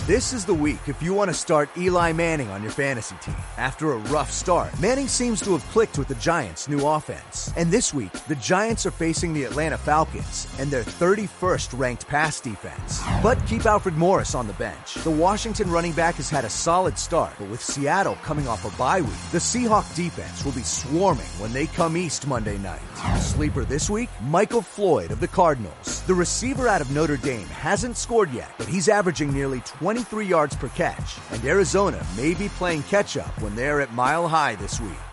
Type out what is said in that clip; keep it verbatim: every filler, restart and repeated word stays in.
This is the week if you want to start Eli Manning on your fantasy team. After a rough start, Manning seems to have clicked with the Giants' new offense. And this week, the Giants are facing the Atlanta Falcons and their thirty-first ranked pass defense. But keep Alfred Morris on the bench. The Washington running back has had a solid start, but with Seattle coming off a bye week, the Seahawk defense will be swarming when they come east Monday night. Sleeper this week, Michael Floyd of the Cardinals. The receiver out of Notre Dame hasn't scored yet, but he's averaging nearly twenty-three yards per catch, and Arizona may be playing catch-up when they're at Mile High this week.